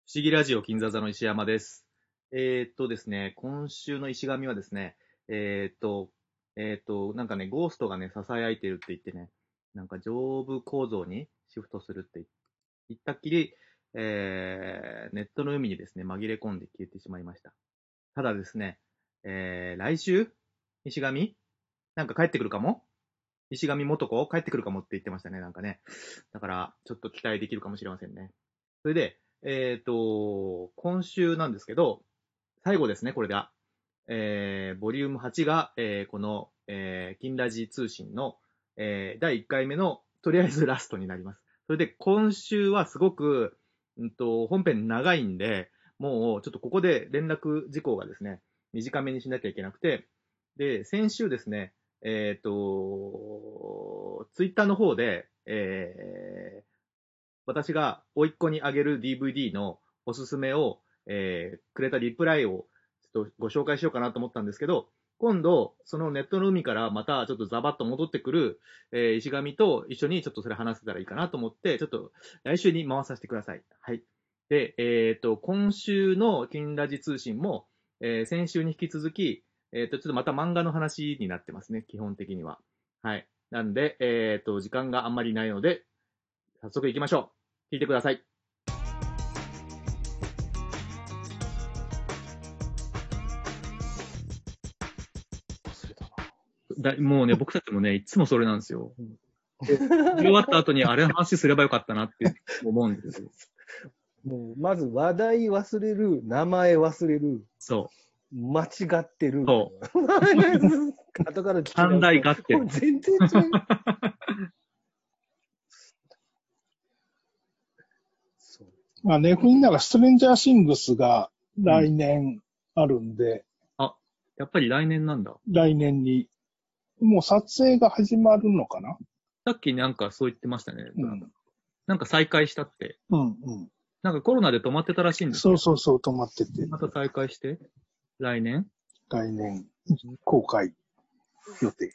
不思議ラジオ金座座の石山です。ですね、今週の石神はですね、なんかね、ゴーストがね、囁いてるって言ってね、なんか上部構造にシフトするって言ったっきり、ネットの海にですね、紛れ込んで消えてしまいました。ただですね、来週石神なんか帰ってくるかも石神元子帰ってくるかもって言ってましたね、なんかね。だから、ちょっと期待できるかもしれませんね。それで、今週なんですけど、最後ですね、これで。ボリューム8が、この、金ラジ通信の、第1回目の、とりあえずラストになります。それで、今週はすごく、本編長いんで、もう、ちょっとここで連絡事項がですね、短めにしなきゃいけなくて、で、先週ですね、ツイッターの方で、私が甥っ子にあげる DVD のおすすめを、くれたリプライをちょっとご紹介しようかなと思ったんですけど、今度、そのネットの海からまたちょっとザバッと戻ってくる、石神と一緒にちょっとそれ話せたらいいかなと思って、ちょっと来週に回させてください。はい。で、今週の金ラジ通信も、先週に引き続き、ちょっとまた漫画の話になってますね、基本的には。はい。なんで、時間があんまりないので、早速行きましょう。聞いてください。 忘れたな。 もうね、僕たちもね、いつもそれなんですよ。で終わった後にあれの話すればよかったなって思うんですよ。 もう、まず話題忘れる、名前忘れる、 そ間違ってる。 う。そ後から聞う。 き三大合もう点。 全然違う。そうまあ、ネフリならストレンジャーシングスが来年あるんで、 あ、やっぱり来年なんだ。 来年に、もう撮影が始まるのかな。 さっきなんかそう言ってましたね。 うんなんか再開したって。 うんうん。 なんかコロナで止まってたらしいんですそよ。 うそうそう、止まってて、 また再開して、来年来年公開予定。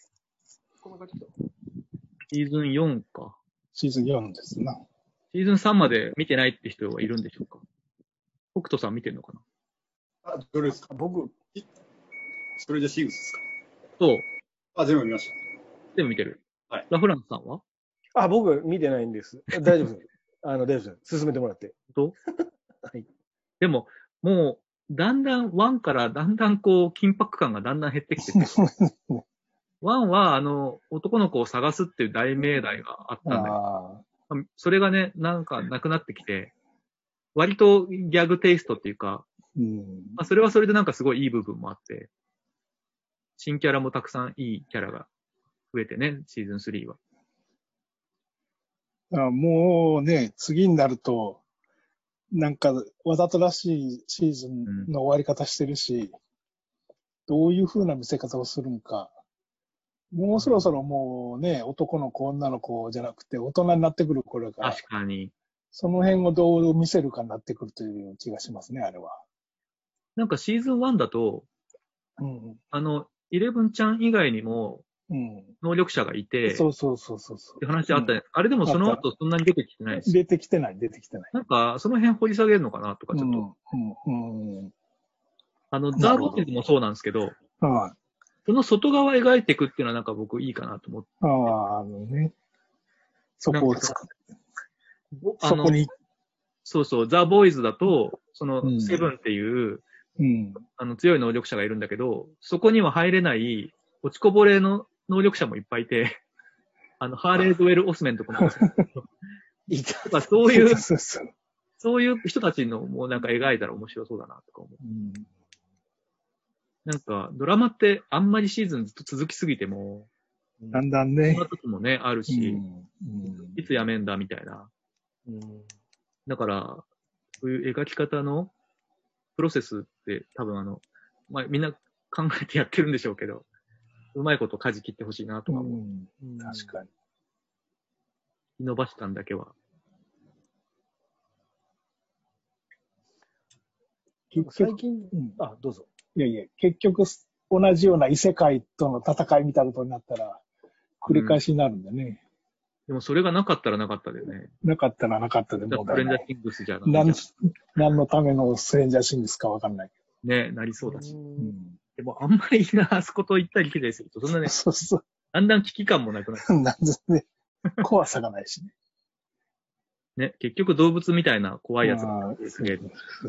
シーズン4か。 シーズン4ですな。 シーズン3まで見てないって人はいるんでしょうか。北斗さん見てんのかな。 あ、どれですか？ 僕、 ストレンジャーシングスですか？ そう。 あ、全部見ました。 全部見てる。 はい。 ラフランスさんは僕見てないんです。大丈夫です。大丈夫です。進めてもらって。 どうはい。 でも、もう、だんだん、1からだんだんこう、緊迫感がだんだん減ってきてて、1は、男の子を探すっていう大命題があったんだけあど、それがね、なんかなくなってきて、割とギャグテイストっていうか、まあ、それはそれでなんかすごいいい部分もあって、新キャラもたくさんいいキャラが増えてね、シーズン3は。 もうね、次になると、なんかわざとらしいシーズンの終わり方してるし、どういう風な見せ方をするんか。もうそろそろもうね、男の子、女の子じゃなくて大人になってくる頃から、 確かに。 その辺をどう見せるかになってくるという気がしますね、あれは。 なんかシーズン1だと、イレブンちゃん以外にも、能力者がいて、 そうそうそうそう。 って話あったね。あれでもその後そんなに出てきてないです。 出てきてない。 なんか、その辺掘り下げるのかなとか、ちょっと。ザ・ボーイズもそうなんですけど、その外側描いていくっていうのはなんか僕いいかなと思って。 ね。そこを作る。そこに。 そうそう、ザ・ボーイズだと、その、セブンっていう、強い能力者がいるんだけど、そこには入れない、落ちこぼれの能力者もいっぱいいて、ハーレードウェル・オスメンとかもいた。そういう人たちのもうなんか描いたら面白そうだなとか思う。なんか、ドラマってあんまりシーズンずっと続きすぎても、 だんだんね。 そんな時もね、あるし、いつやめんだみたいな。だから、そういう描き方のプロセスって多分まあ、みんな考えてやってるんでしょうけど、うまいこと舵切ってほしいなとか思う。 確かに。 伸ばしたんだけは。 最近、どうぞ。 いやいや、結局、同じような異世界との戦いみたいなことになったら、繰り返しになるんだね。 でもそれがなかったらなかったでね。 なかったらなかったでもうストレンジャーシングスじゃな何のためのストレンジャーシングスかわかんないけね、なりそうだし。 ど。うん。 でもあんまりあそこと行ったり来たりすると、そんなね、 そうそだんだん危機感もなくなって、 う。なんでね、怖さがないしね。 ね、結局動物みたいな怖いやつがあーすげえ。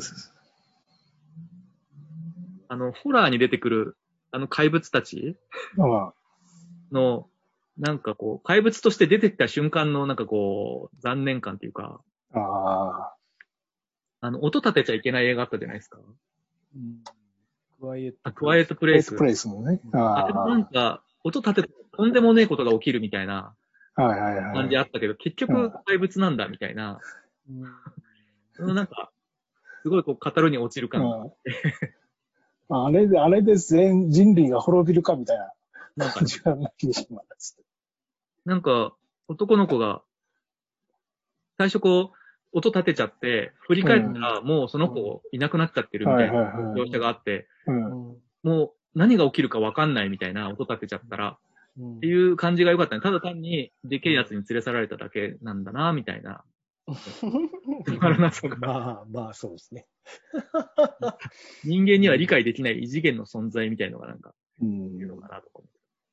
ホラーに出てくる、怪物たちあの、なんかこう、怪物として出てきた瞬間のなんかこう、残念感っていうか、 あ。 音立てちゃいけない映画あったじゃないですか。 クワイエット。 クワイエットプレイス。 プレイスもね。 あれもなんか、音立ててとんでもねえことが起きるみたいなはいはいはい。 感じあったけど、結局怪物なんだみたいな、なんか、すごいこう、語るに落ちる感が。 あれで全人類が滅びるかみたいななんか感じがなきにしもあらず。 なんか、男の子が、最初こう、音立てちゃって、振り返ったら、もうその子いなくなっちゃってるみたいな描写があって、もう何が起きるか分かんないみたいな音立てちゃったら、っていう感じが良かったね。ただ単に、でけえやつに連れ去られただけなんだな、みたいな。つまらなさが。 まあまあ、そうですね。 人間には理解できない異次元の存在みたいのがなんか、いるのかなとか。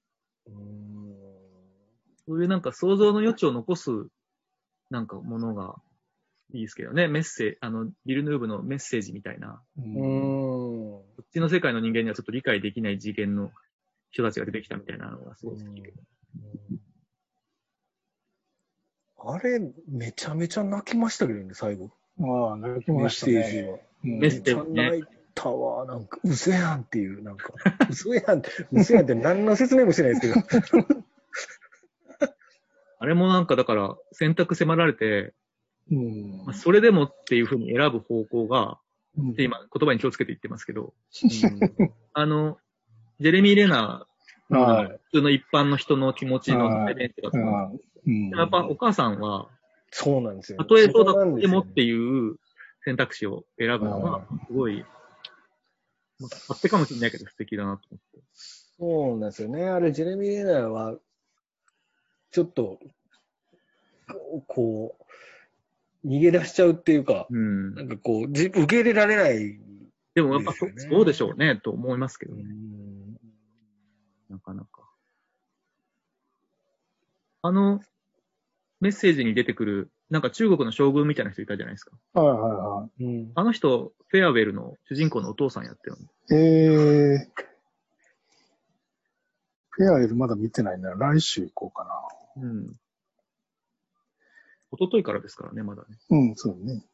そういうなんか想像の余地を残す、なんかものがいいですけどね。メッセージ、ビルヌーブのメッセージみたいな。こっちの世界の人間にはちょっと理解できない次元の人たちが出てきたみたいなのがすごい好きで。 あれ、めちゃめちゃ泣きましたけどね、最後。 ああ、泣きましたね。 メッセージは。 メッセージね。 めっちゃ泣いたわ。なんか、嘘やんっていう、なんか、嘘やんって何の説明もしてないですけど。 あれもなんかだから選択迫られて、 うんまあ、それでもっていうふうに選ぶ方向が、 うんで今言葉に気をつけて言ってますけど、ジェレミー・レナーのはい普通の一般の人の気持ちの代弁とか、やっぱお母さんは、 そうなんですよ。 たとえそうだってもっていう選択肢を選ぶのが、すごい、勝手かもしれないけど素敵だなと思って。 そうなんですよね。あれ、ジェレミー・レナーは、ちょっと、こう、逃げ出しちゃうっていうか、なんかこう、受け入れられない。 でもやっぱそうでしょうね、と思いますけどね。なかなか。メッセージに出てくる、なんか中国の将軍みたいな人いたじゃないですか。 はいはいはい。 あの人、フェアウェルの主人公のお父さんやってるの。 フェアウェルまだ見てないな。来週行こうかな。 一昨日からですからね、まだね。 そうね。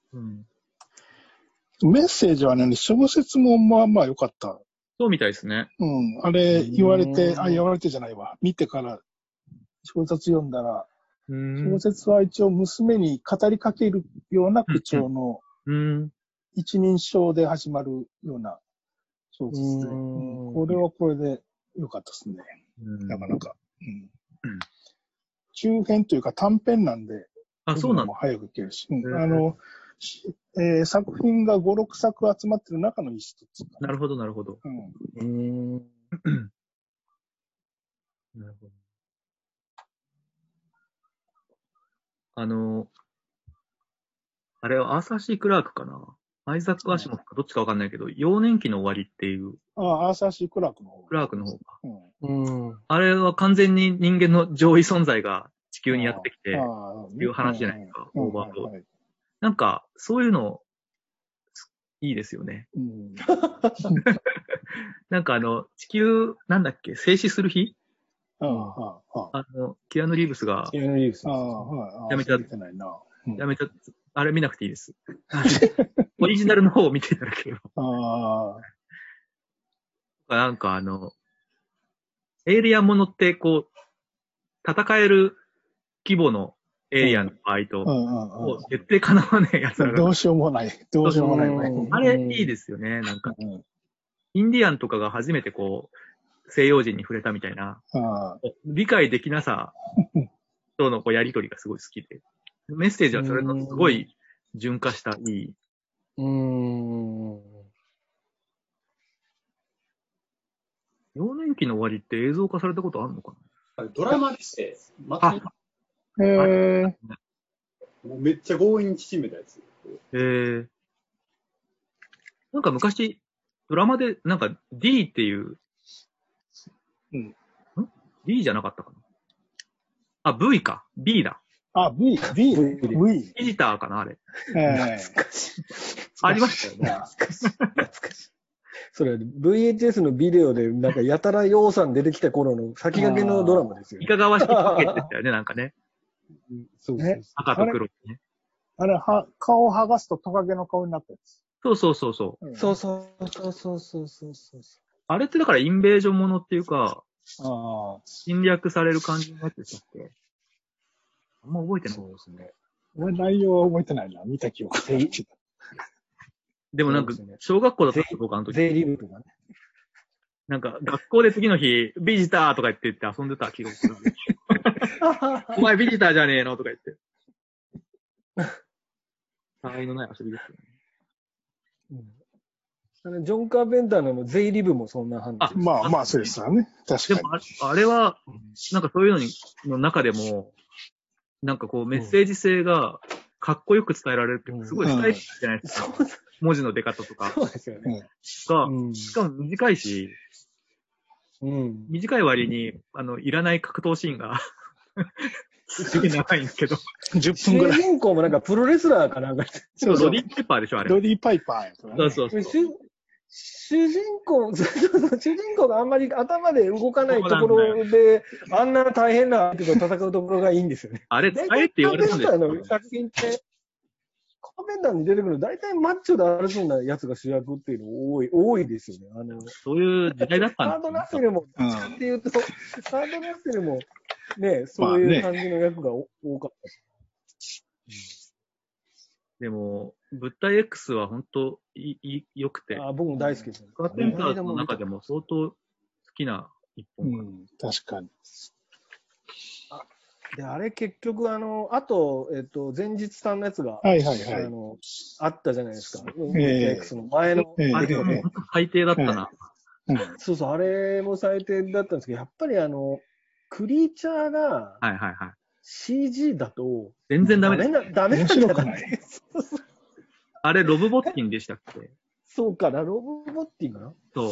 メッセージはね、小説もまあまあ良かった。 そうみたいですね。 あれ言われてじゃないわ。見てから小説読んだら、小説は一応娘に語りかけるような口調の一人称で始まるような小説で、これはこれで良かったですね。なかなか。中編というか短編なんで、 そうなんだ。 早くいけるし。作品が5、6作集まってる中の一つ。 なるほど、なるほど。なるほど。あれはアーサー・シー・クラークかな。アイザック・アシモフかどっちかわかんないけど、幼年期の終わりっていう。 アーサー・シー・クラークの方。 クラークの方か。あれは完全に人間の上位存在が地球にやってきて、いう話じゃないですか。オーバード。なんか、そういうの、いいですよね。なんか地球、なんだっけ、静止する日キアヌ・リーブスが、やめちゃ、あれ見なくていいです。オリジナルの方を見ていただければ。なんかエイリアンものってこう、戦える規模のエイリアンの場合と、絶対叶わねえやつらが。 どうしようもない。どうしようもないね。 あれいいですよね。なんか、インディアンとかが初めてこう、西洋人に触れたみたいな、理解できなさとのこうやりとりがすごい好きで。メッセージはそれのすごい純化したいい。幼年期の終わりって映像化されたことあるのかな？ドラマでして、 へもうめっちゃ強引に縮めたやつ。 なんか昔、ドラマで、なんか D っていう、D じゃなかったかな。あ、V か。B だ。 V。 ビジターかな、あれ。 懐かしい。 ありましたよね。 懐かしい。それ、VHS のビデオで、なんか、やたら洋さん出てきた頃の先駆けのドラマですよね。 いかがわしいパッケージでしたよね、なんかね。 そうそうそう。 赤と黒ね。 あれ、顔を剥がすとトカゲの顔になったやつ。 そう。 そうそう。 あれってだからインベージョンものっていうか、 侵略される感じのやつでしたっけ？あんま覚えてない。 そうですね。俺内容は覚えてないな。見た記憶があるけど。 でもなんか、小学校だった僕あの時。 税理部とかね。 なんか、学校で次の日、ビジターとか言って遊んでた気がする。お前ビジターじゃねえのとか言って。他愛のない遊びですよね。ジョン・カーペンターの税理部もそんな話。 まあ、そうですわね。確かに。 でもあれは、なんかそういうの中でも、なんかこうメッセージ性がかっこよく伝えられるって、すごい伝えるじゃないですか。文字の出方とか。 そうですよね。 しかも短いし、短い割に、いらない格闘シーンが、すげえ長いんですけど。 10分ぐらい。 主人公もなんかプロレスラーかなんか。 そう、ロディ・パイパーでしょ、あれ。 ロディ・パイパーやからね。 そう。 主人公があんまり頭で動かないところで、あんな大変な相手と戦うところがいいんですよね。 あれ、伝えって言われたんですよ。 作品って、カーペンターに出てくる大体マッチョであるそうなやつが主役っていうの多いですよね。 そういう時代だったんですカードナッセルも、っていうと、カードナッセルも、ね、そういう感じの役が多かった。 でも、物体 X は本当良くて。 僕も大好きです。 カーペンターの中でも相当好きな一本。 確かに。 で、あれ結局、あと、前日さんのやつが、あったじゃないですか。X の前の。 あれも本当最低だったな。 そう、あれも最低だったんですけど、やっぱりクリーチャーが、CG だと、 全然ダメです。 ダメなんじゃない。 あれ、ロブボッティンでしたっけ？ そうかな、ロブボッティンかな。そう。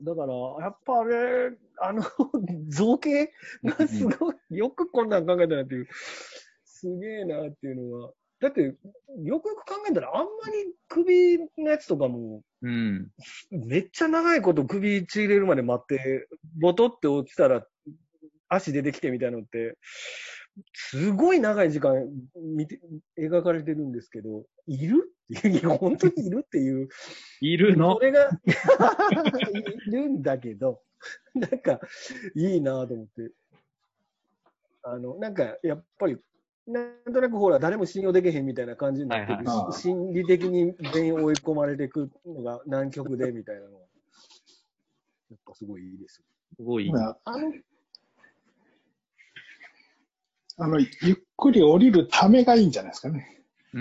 だから、やっぱあれ、造形がすごい、よくこんなん考えたなっていう、すげえなっていうのは。だって、よくよく考えたら、あんまり首のやつとかも、めっちゃ長いこと首ちぎれるまで待って、ボトって落ちたら、足出てきてみたいなのって、すごい長い時間描かれてるんですけど、いるっていう、本当にいるっていう。 いるの？ それが、いるんだけど、なんか、いいなと思って。なんか、やっぱり、なんとなくほら、誰も信用できへんみたいな感じになってるし、心理的に全員追い込まれていくのが南極でみたいなのは、やっぱすごいいいです。 すごい。 ゆっくり降りるためがいいんじゃないですかね。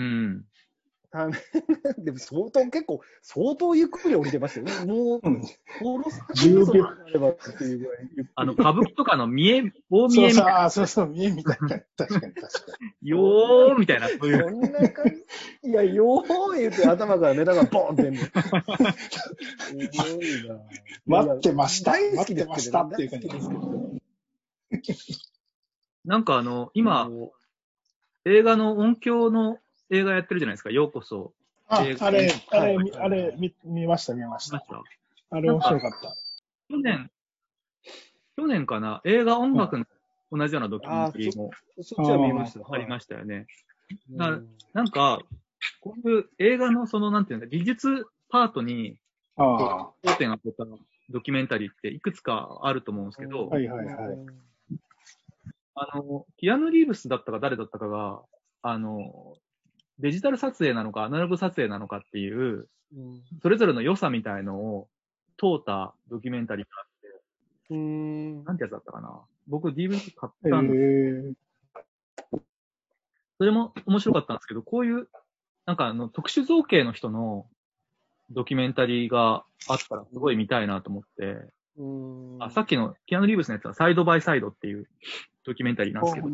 でも結構、相当ゆっくり降りてますよね。もう、 10秒。 歌舞伎とかの大見えみたいな。 そう、見えみたいな。確かに。 よーみたいな。 そんな感じ。いや、よー言って頭からネタがボーンってんの。すごいな。 待ってましたっていう感じですけど。 なんか今、映画の音響の映画やってるじゃないですか、ようこそ。 あれ、見ました。あれ面白かった。 去年かな、映画音楽の同じようなドキュメンタリーもそっちは見ました。 ありましたよね。なんか、こういう映画のなんていうんだ、技術パートに、焦点を当てたドキュメンタリーっていくつかあると思うんですけど、キアヌ・リーブスだったか誰だったかが、デジタル撮影なのかアナログ撮影なのかっていう、それぞれの良さみたいのを問うたドキュメンタリーがあって、なんてやつだったかな。僕 DVD 買ったんですそれも面白かったんですけど、こういう、なんか特殊造形の人のドキュメンタリーがあったらすごい見たいなと思って、さっきのキアヌ・リーブスのやつはサイドバイサイドっていうドキュメンタリーなんですけど。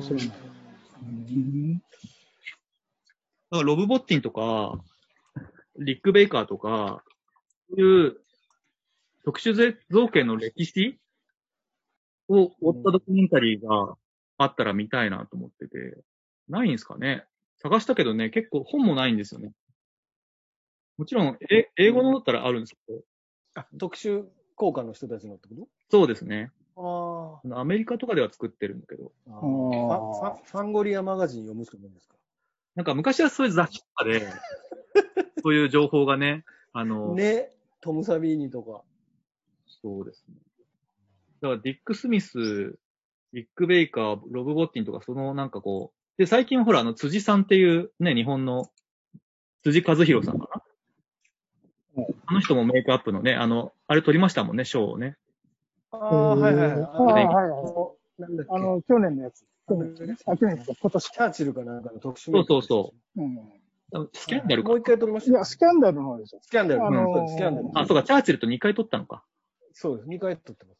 だからロブ・ボッティンとか、 リック・ベイカーとか、そういう特殊造形の歴史を追ったドキュメンタリーがあったら見たいなと思ってて、ないんですかね。探したけどね、結構本もないんですよね。もちろん、英語のだったらあるんですけど。 特殊効果の人たちのってこそうですね。 と？ アメリカとかでは作ってるんだけど。 ファンゴリアマガジン読むしかないんですか？ なんか昔はそういう雑誌とかで、そういう情報がね、 ね、トム・サビーニとか。 そうですね。だからディック・スミス、リック・ベイカー、ロブ・ボッティンとか、そのなんかこう、で、最近ほら、辻さんっていうね、日本の辻和弘さんかな。あの人もメイクアップのね、あれ撮りましたもんね、賞をね。 はいはいはい。 なんだっけ。去年のやつ。去年とか今年。 チャーチルかなんかの特集。 そう。スキャンダルか。 もう一回撮りました。 いや、スキャンダルの方でしょ。 スキャンダル。スキャンダル。 そうか、チャーチルと2回撮ったのか。 そうです。2回撮ってます。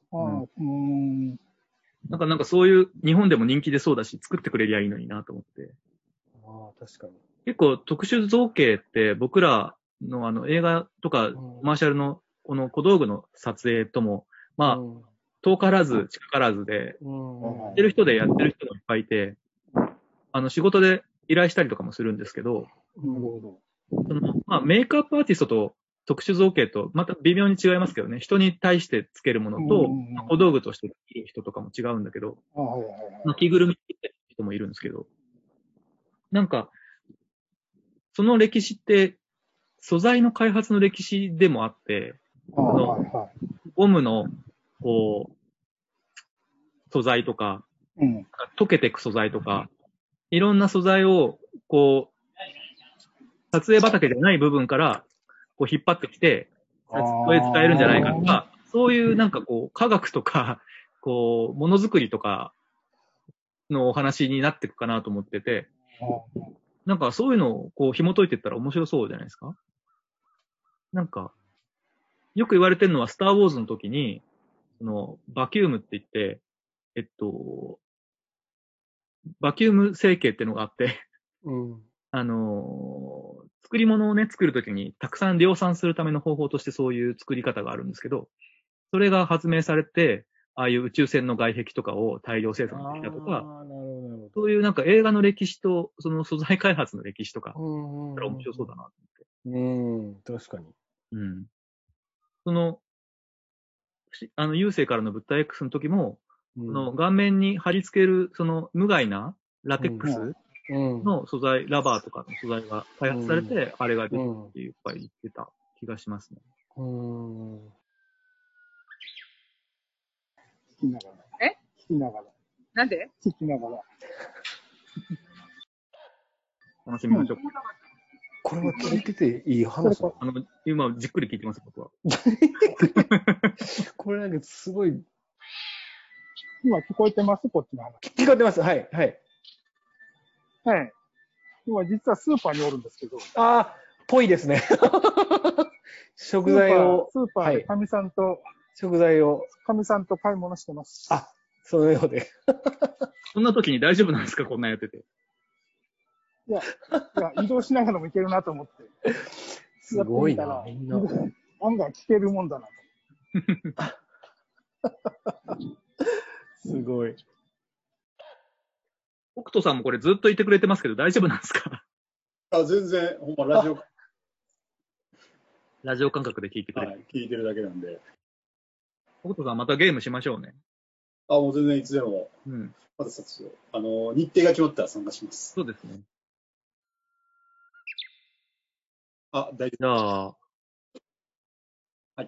なんかそういう、日本でも人気でそうだし、作ってくれりゃいいのになと思って。 確かに。 結構特殊造形って僕らの映画とかマーシャルのこの小道具の撮影とも、まあ、遠からず近からずで、やってる人でやってる人もいっぱいいて、仕事で依頼したりとかもするんですけど、まあ、メイクアップアーティストと特殊造形とまた微妙に違いますけどね、人に対してつけるものと、小道具としてつける人とかも違うんだけど、着ぐるみつけてる人もいるんですけど、なんか、その歴史って、素材の開発の歴史でもあって、ゴムの、こう、素材とか、溶けていく素材とか、いろんな素材を、こう、撮影畑じゃない部分から、こう引っ張ってきて、それ使えるんじゃないかとか、そういうなんかこう、科学とか、こう、ものづくりとかのお話になっていくかなと思ってて、なんかそういうのをこう紐解いていったら面白そうじゃないですか？なんか、よく言われてるのはスターウォーズの時に、バキュームって言って、バキューム成形っていうのがあって、作り物をね、作るときにたくさん量産するための方法としてそういう作り方があるんですけど、それが発明されて、ああいう宇宙船の外壁とかを大量生産できたとか、そういうなんか映画の歴史と、その素材開発の歴史とか、面白そうだなと思って。確かに。 郵政からの物体 X の時も、顔面に貼り付ける、無害なラテックスの素材、ラバーとかの素材が開発されて、あれが出たっていっぱい言ってた気がしますね。 聞きながら。聞きながら。 なんで？ 聞きながら。 楽しみましょう。 これは聞いてていい話？ 今、じっくり聞いてます、僕は。 これなんかすごい。 今聞こえてます？こっちの話。 聞こえてます。はい。 今実はスーパーにおるんですけど。 ぽいですね。食材を。 スーパーでかみさんと、 食材を。 かみさんと買い物してます。 そのようで。 そんな時に大丈夫なんですか？こんなんやってて。 いや、移動しながらもいけるなと思って。 すごいな、みんな。 案外聞けるもんだなと。 すごい。 北斗さんもこれずっといてくれてますけど大丈夫なんですか？ 全然、ほんまラジオ感覚で聞いてくれる。 聞いてるだけなんで。 北斗さんまたゲームしましょうね。 もう全然いつでも。また日程が決まったら参加します。 そうですね。 大丈夫。 じゃあ、はい。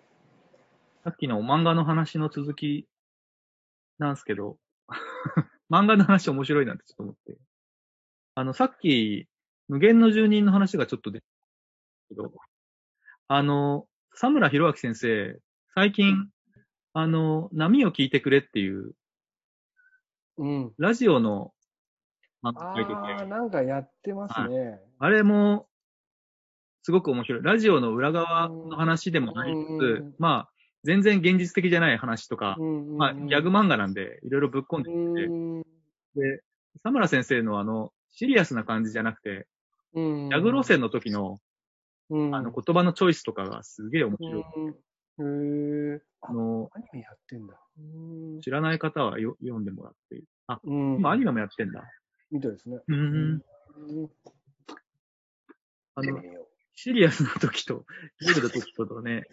さっきの漫画の話の続きなんですけど、漫画の話面白いなってちょっと思って。さっき、無限の住人の話がちょっと出たけど、佐村弘明先生、最近、波を聞いてくれっていう、ラジオの漫画書いてて。 なんかやってますね。 あれも、すごく面白い。ラジオの裏側の話でもありつつ、まあ、全然現実的じゃない話とか、まあ、ギャグ漫画なんで、いろいろぶっ込んできて、で、佐村先生のシリアスな感じじゃなくて、ギャグ路線の時の、 うん。 言葉のチョイスとかがすげえ面白い。 へえ。アニメやってんだ。 知らない方は読んでもらっていい。今アニメもやってんだ。 みたいですね。 シリアスな時と、ギルド時とね、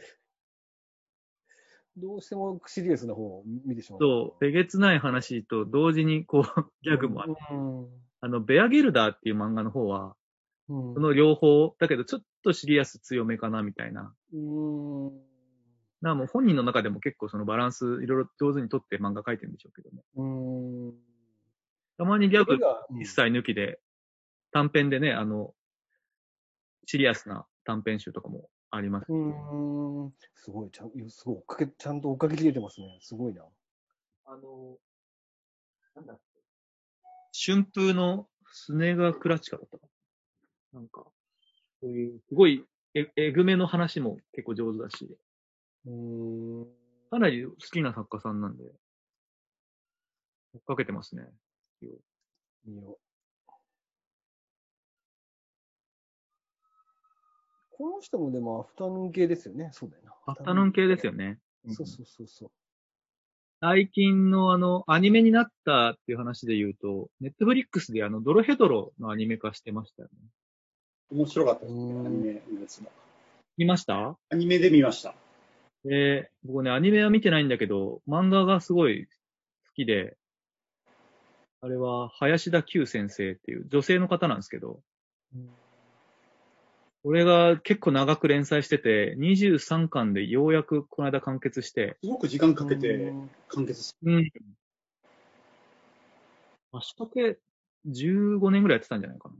どうしてもシリアスな方を見てしまう。 そう、えげつない話と同時にこう、ギャグもある。ベアギルダーっていう漫画の方は、その両方、だけどちょっとシリアス強めかなみたいな。もう本人の中でも結構そのバランスいろいろ上手にとって漫画描いてるんでしょうけどね。たまにギャグ一切抜きで、短編でね、シリアスな短編集とかもあります。 すごい、ちゃんと追っかけきれてますね。すごいな。 なんだっけ。春風のスネガクラチカだったかな。なんか、そういう、すごい、えぐめの話も結構上手だし、かなり好きな作家さんなんで、追っかけてますね。 この人もでもアフタヌーン系ですよね。そうだよな。 アフタヌーン系ですよね。 そう。 最近のアニメになったっていう話で言うと、ネットフリックスでドロヘドロのアニメ化してましたよね。 面白かったですね、アニメのやつも。 見ました？ アニメで見ました。 僕ね、アニメは見てないんだけど、漫画がすごい好きで、あれは、林田久先生っていう女性の方なんですけど、これが結構長く連載してて、23巻でようやくこの間完結して。 すごく時間かけて完結して。 足掛け15年ぐらいやってたんじゃないか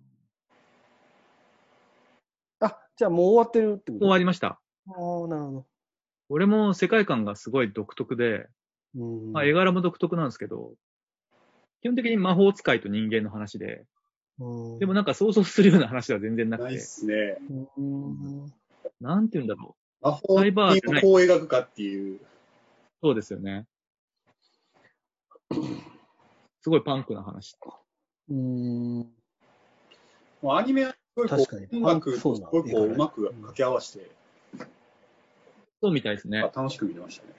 な。じゃあもう終わってるってこと？ 終わりました。 なるほど。 俺も世界観がすごい独特で、絵柄も独特なんですけど、基本的に魔法使いと人間の話で、でもなんか想像するような話は全然なくて。 ないっすね。 なんて言うんだろう。魔法にこう描くかっていう。 そうですよね。すごいパンクな話。 アニメはすごい音楽とすごいうまく掛け合わせて。 そうみたいですね。 楽しく見てましたね。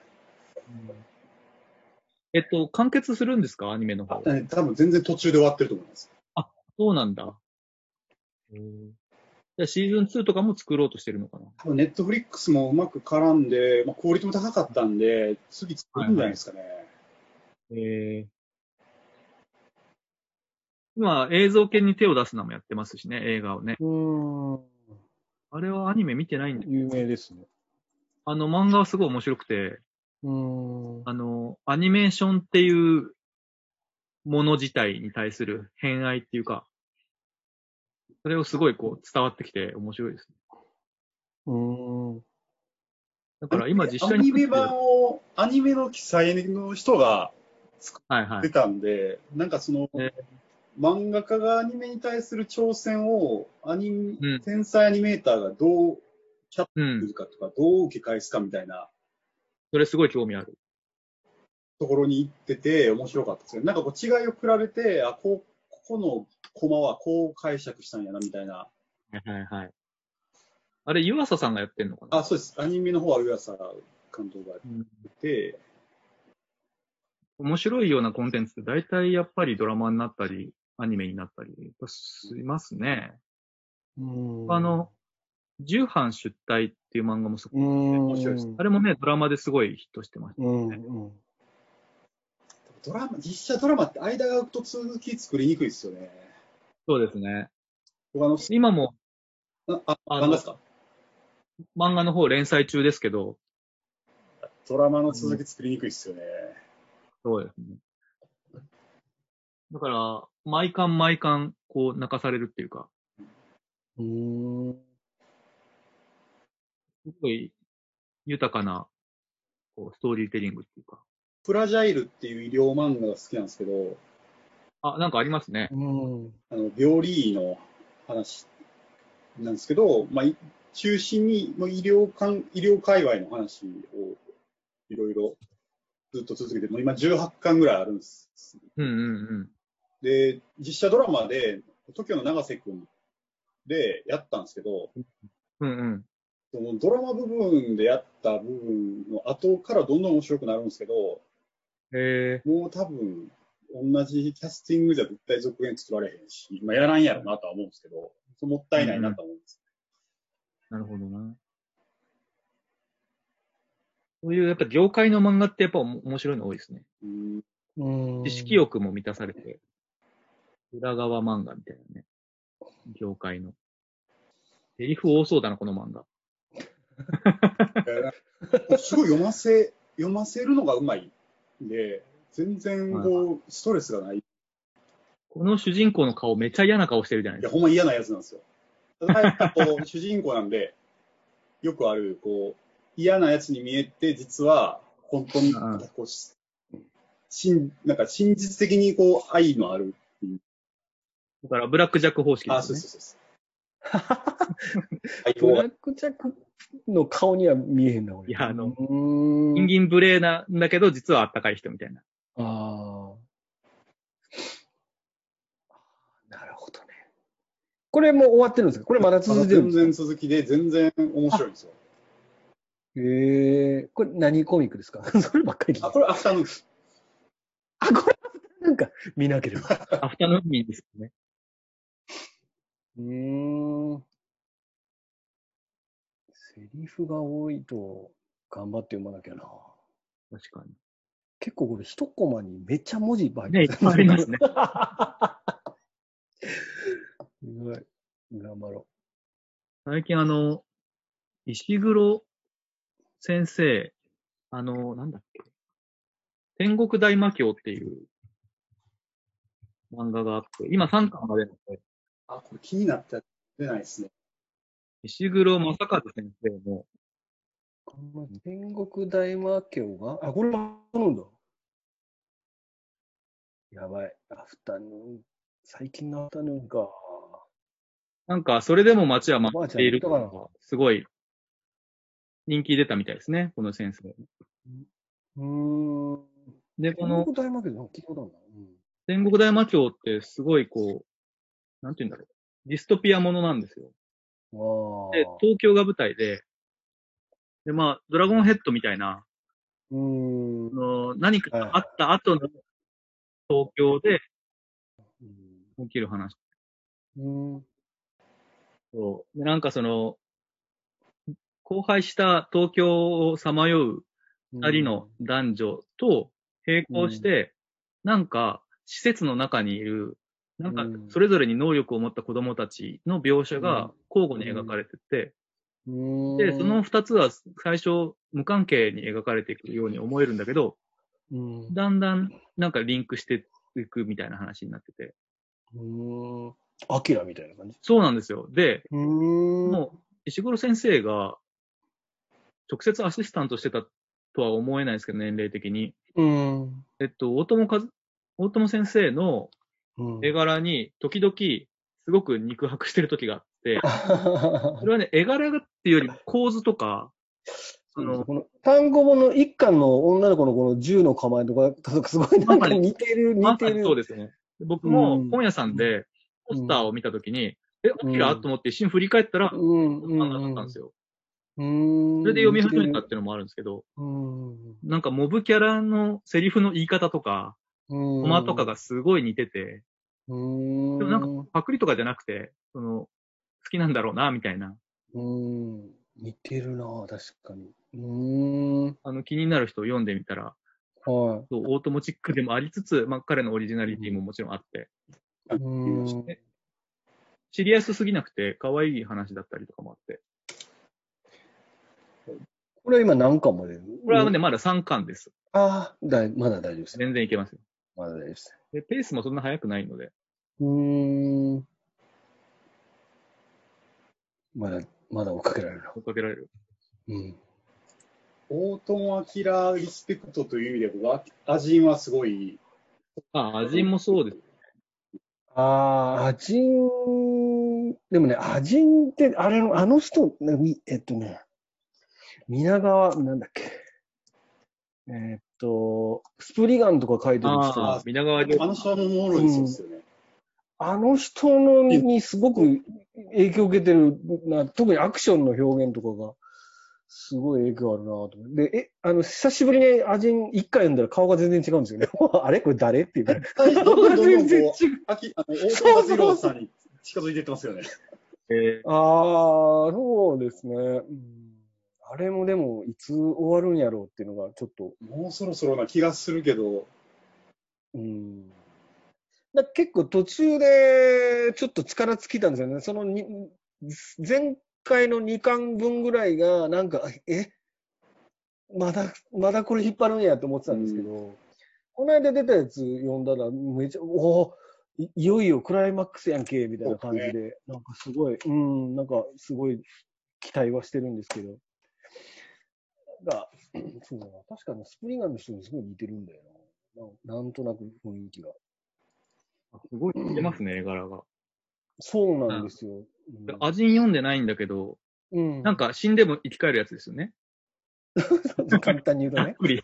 完結するんですか？アニメの方。 多分全然途中で終わってると思います。 そうなんだ。じゃあシーズン2とかも作ろうとしてるのかな？ 多分ネットフリックスもうまく絡んで、クオリティも高かったんで、次作るんじゃないですかね。 今、映像系に手を出すのもやってますしね、映画をね。あれはアニメ見てないんだ有名ですね。 漫画はすごい面白くて、アニメーションっていうもの自体に対する偏愛っていうか、それをすごいこう伝わってきて面白いですね。だから今実際に。 アニメ版を、アニメの記載の人が作ってたんで、なんかその、漫画家がアニメに対する挑戦を、天才アニメーターがどうキャッチするかとか、どう受け返すかみたいな。 それすごい興味ある。 ところに行ってて面白かったですよ。なんかこう違いを比べて、ここのコマはこう解釈したんやなみたいな。 あれ、湯浅さんがやってんのかな？ そうです。アニメの方は湯浅監督がやってて、 面白いようなコンテンツって大体やっぱりドラマになったり、アニメになったりしますね。重版出退っていう漫画もすごい面白いです。あれもね、ドラマですごいヒットしてましたね。 実写ドラマって間が空くと続き作りにくいですよね。 そうですね。今も、 漫画ですか？ 漫画の方連載中ですけど。 ドラマの続き作りにくいですよね。 そうですね。だから、毎巻、こう、泣かされるっていうか。すごい、豊かな、こう、ストーリーテリングっていうか。 フラジャイルっていう医療漫画が好きなんですけど。 なんかありますね。 病理医の話なんですけど、中心に医療界隈の話をいろいろずっと続けて、もう今18巻ぐらいあるんです。で、実写ドラマで、TOKIOの永瀬くんでやったんですけど、 うんうん。 そのドラマ部分でやった部分の後からどんどん面白くなるんですけど、もう多分、同じキャスティングじゃ絶対続編作られへんし、まあ、やらんやろなとは思うんですけど、もったいないなと思うんです。 なるほどな。そういうやっぱ業界の漫画ってやっぱ面白いの多いですね。知識欲も満たされて、裏側漫画みたいなね。業界の。セリフ多そうだな、この漫画。 すごい読ませるのがうまいんで、全然こう、ストレスがない。 この主人公の顔めっちゃ嫌な顔してるじゃないですか。 いや、ほんま嫌なやつなんですよ。ただこう、主人公なんで、よくある、こう、嫌なやつに見えて、実は、本当に、なんかこう、なんか真実的にこう、愛のあるっていう。 だから、ブラックジャック方式ですね。 そうそうそう。 ブラックジャックの顔には見えへんな、俺。 いや、金銀無礼なんだけど、実はあったかい人みたいな。 ああ。なるほどね。これもう終わってるんですか？これまだ続いてるんですか？ 全然続きで、全然面白いんですよ。 これ何コミックですか？そればっかり。 これアフタヌーン。 これなんか見なければ。 アフタヌーンミーですね。 セリフが多いと頑張って読まなきゃな。 確かに。 結構これ一コマにめっちゃ文字いっぱいね、いっぱいありますね。 すごい。頑張ろう。最近石黒先生、なんだっけ。天国大魔教っていう漫画があって、今3巻までので。 これ気になって出ないですね。 石黒正和先生の。 天国大魔教がこれもあるんだ。やばい。アフタヌーン。最近のアフタヌーンか。 なんか、それでも街は回っているから、すごい人気出たみたいですね、この先生。で、この、 天国大魔教の聞いたことあるんだ。 天国大魔教ってすごいこう、なんて言うんだろう。ディストピアものなんですよ。で、東京が舞台で、で、まあ、ドラゴンヘッドみたいな、何かあった後の東京で起きる話。そうで、なんか荒廃した東京をさまよう二人の男女と並行して、なんか施設の中にいる、なんかそれぞれに能力を持った子供たちの描写が交互に描かれてて、で、その二つは最初無関係に描かれていくように思えるんだけど、だんだんなんかリンクしていくみたいな話になってて。 アキラみたいな感じ？ そうなんですよ。で、もう石黒先生が直接アシスタントしてたとは思えないですけど、年齢的に。大友先生の絵柄に時々すごく肉薄してる時があって、それはね、絵柄っていうより構図とか、 この単語本の一巻の女の子のこの銃の構えとか、すごいなんか似てる。 そうですね。僕も本屋さんでポスターを見たときに、アキラと思って一瞬振り返ったら、漫画だったんですよ。それで読み始めたっていうのもあるんですけど、なんかモブキャラのセリフの言い方とか、コマとかがすごい似てて、でもなんかパクリとかじゃなくて、好きなんだろうな、みたいな。 似てるな、確かに。 気になる人を読んでみたら、オートモチックでもありつつ、まあ、彼のオリジナリティももちろんあって、シリアスすぎなくて、可愛い話だったりとかもあって。 これは今何巻まで？ これはね、まだ3巻です。 まだ大丈夫です。 全然いけますよ。 まだ大丈夫です。 で、ペースもそんな速くないので。 まだ追っかけられる。 追っかけられる。 大友明リスペクトという意味で僕、アジンはすごい。 アジンもそうです。 アジン、でもね、アジンって、あの人、皆川、なんだっけ。スプリガンとか書いてる人。 皆川亮。 あの人もおもろいですよね。 あの人のにすごく影響を受けてるな、特にアクションの表現とかが、すごい影響あるなと思って。で、久しぶりにアジン一回読んだら顔が全然違うんですよね。あれこれ誰っていうか。顔が全然違う。 大友克洋さんに近づいていってますよね。 そうですね。あれもでも、いつ終わるんやろうっていうのが、ちょっと。 もうそろそろな気がするけど。 結構途中で、ちょっと力尽きたんですよね。前回の2巻分ぐらいが、なんか、まだこれ引っ張るんやと思ってたんですけど、この間出たやつ読んだら、いよいよクライマックスやんけ、みたいな感じで、なんかすごい、なんかすごい期待はしてるんですけど。そうだな、確かにスプリガンの人にすごい似てるんだよな。なんとなく雰囲気が。 すごい似てますね、絵柄が。 そうなんですよ。 アジン読んでないんだけど、なんか死んでも生き返るやつですよね。 簡単に言うとね。 ざっくり。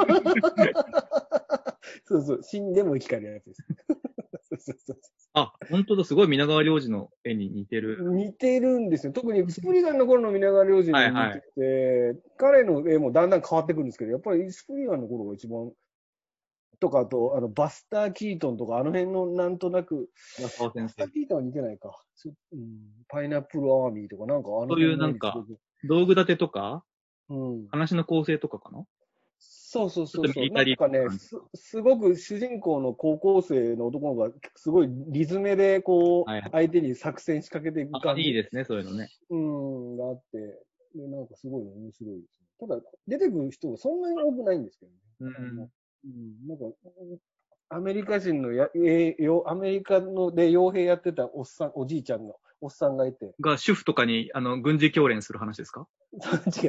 そう、死んでも生き返るやつです。 あ、本当だ、すごい皆川良次の絵に似てる。 似てるんですよ。特にスプリガンの頃の皆川良次に似てて、彼の絵もだんだん変わってくるんですけど、やっぱりスプリガンの頃が一番、とか、あと、バスター・キートンとか、あの辺のなんとなく、バスター・キートンは似てないか。パイナップル・アーミーとか、なんかそういうなんか、道具立てとか、話の構成とかかな？ そう。なんかね、すごく主人公の高校生の男の子が、すごいリズムで、こう、相手に作戦仕掛けていく感じ。 いいですね、そういうのね。 があって、で、なんかすごい面白いですね。ただ、出てくる人がそんなに多くないんですけどね。なんか、アメリカ人のアメリカので傭兵やってたおじいちゃんのおっさんがいて。 が主婦とかに、軍事教練する話ですか？ 違う。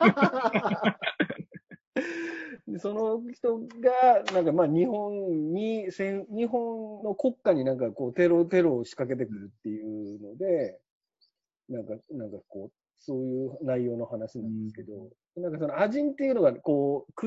でその人が、なんか日本の国家になんかこうテロを仕掛けてくるっていうので、なんかこう、そういう内容の話なんですけど、なんかそのアジンっていうのが、こう、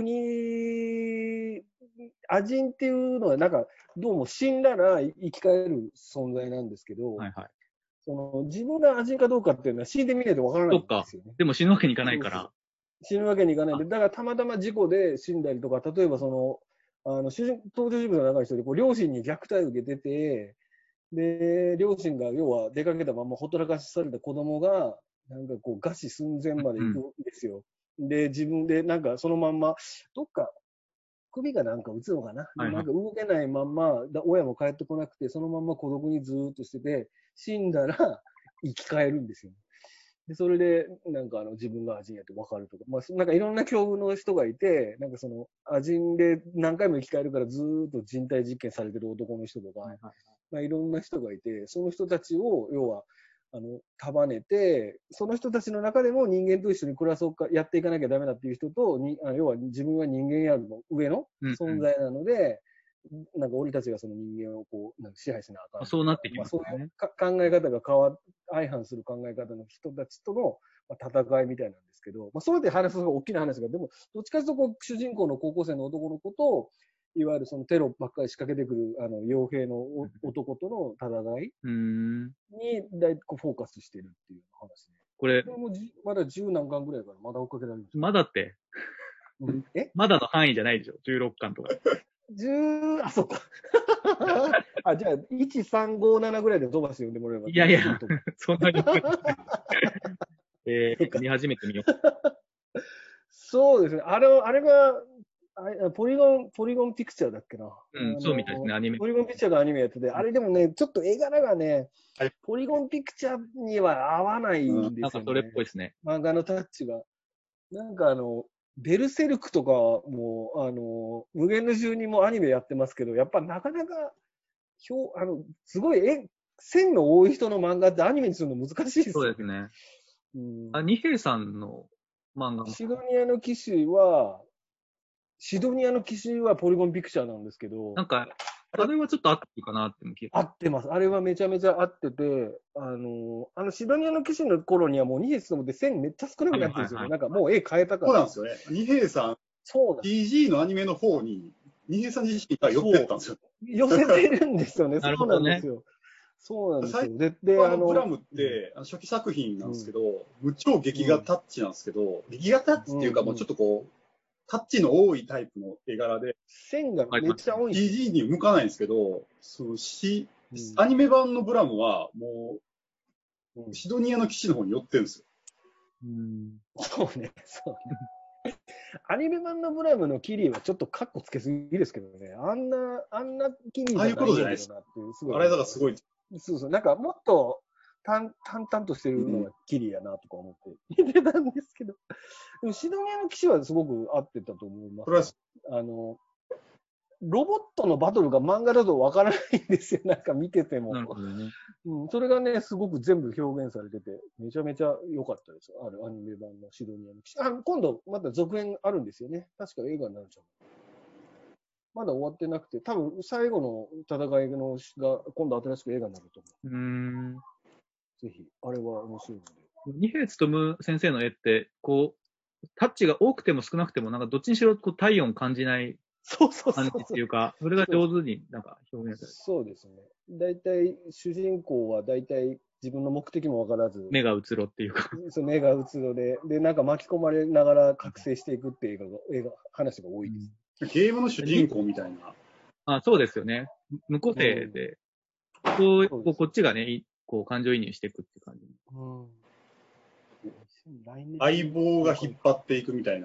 アジンっていうのは、なんか、どうも死んだら生き返る存在なんですけど、自分がアジンかどうかっていうのは死んでみないとわからないんですよね。 でも死ぬわけにいかないから。 死ぬわけにいかないんで、だからたまたま事故で死んだりとか、例えば登場人物の中の人で、両親に虐待を受けてて、で、両親が要は出かけたままほったらかしされた子供が、なんかこう、餓死寸前まで行くんですよ。で、自分でなんかそのまんま、どっか、首がなんか打つのかな、なんか動けないまんま、親も帰ってこなくて、そのまま孤独にずーっとしてて、死んだら生き返るんですよ。で、それで、なんか自分がアジンやって分かるとか、なんかいろんな境遇の人がいて、なんかその、アジンで何回も生き返るからずーっと人体実験されてる男の人とか、いろんな人がいて、その人たちを、要は、束ねて、その人たちの中でも人間と一緒に暮らそうか、やっていかなきゃダメだっていう人と、要は自分は人間よりも上の存在なので、なんか俺たちがその人間をこう、なんか支配しなあかん。 そうなってきますね。 そういう考え方が相反する考え方の人たちとの戦いみたいなんですけど、そうやって話すのが大きな話が、でも、どっちかというとこう、主人公の高校生の男の子と、いわゆるそのテロばっかり仕掛けてくる傭兵の男との戦いに大体フォーカスしてるっていう話ね。 これもまだ10何巻ぐらいからまだ追っかけられるんですまだって。まだの範囲じゃないでしょ、16巻とか。 そっか。じゃあ、1357ぐらいで飛ばして読んでもらえば。 いや、そんなに。見始めてみよう。 そうですね。あれが、ポリゴンピクチャーだっけな。 そうみたいですね、アニメ。 ポリゴンピクチャーがアニメやってて、あれでもね、ちょっと絵柄がね、ポリゴンピクチャーには合わないんですよね。 なんかそれっぽいですね。 漫画のタッチが。なんかベルセルクとかも、無限の住人もアニメやってますけど、やっぱなかなか、すごい線の多い人の漫画ってアニメにするの難しいですよね。 そうですね。二平さんの漫画シドニアの騎士はポリゴンピクチャーなんですけど。 なんか、あれはちょっと合ってるかなって思う気が。 合ってます。あれはめちゃめちゃ合ってて、シドニアの騎士の頃にはもう二平さんで線めっちゃ少なくなってるんですよね。なんかもう絵変えたから。 そうなんですよね。二平さん、PG のアニメの方に、二平さん自身が寄ってったんですよ。 寄せてるんですよね。そうなんですよ。 そうなんですよ。 で、ブラムって、初期作品なんですけど、超劇画タッチなんですけど、劇画タッチっていうか、もうちょっとこう、タッチの多いタイプの絵柄で、 線がめっちゃ多い。 CG に向かないんですけど、アニメ版のブラムは、もう、シドニアの騎士の方に寄ってるんですよ。 そうね。アニメ版のブラムのキリはちょっとカッコつけすぎですけどね。あんなキリじゃないんだけどなっていう。 あれだからすごい。 そう。なんかもっと淡々としてるのがキリやなとか思って見てたんですけど。でもシドニアの騎士はすごく合ってたと思います。ロボットのバトルが漫画だとわからないんですよ。なんか見てても。それがね、すごく全部表現されてて、めちゃめちゃ良かったです。アニメ版のシドニアの騎士。今度また続編あるんですよね。確か映画になるじゃん。まだ終わってなくて、多分最後の戦いのが今度新しく映画になると思う。ぜひ、あれは面白いので。 二平勉先生の絵って、こう、タッチが多くても少なくても、なんかどっちにしろこう体温感じない感じっていうか、それが上手になんか表現される。 そうですね。大体、主人公は大体自分の目的もわからず。 目がうつろっていうか。 そう、目がうつろで、なんか巻き込まれながら覚醒していくっていう話が多いです。 ゲームの主人公みたいな。 そうですよね。無個性で、こっちがね、こう感情移入していくっていう感じ。 相棒が引っ張っていくみたいな。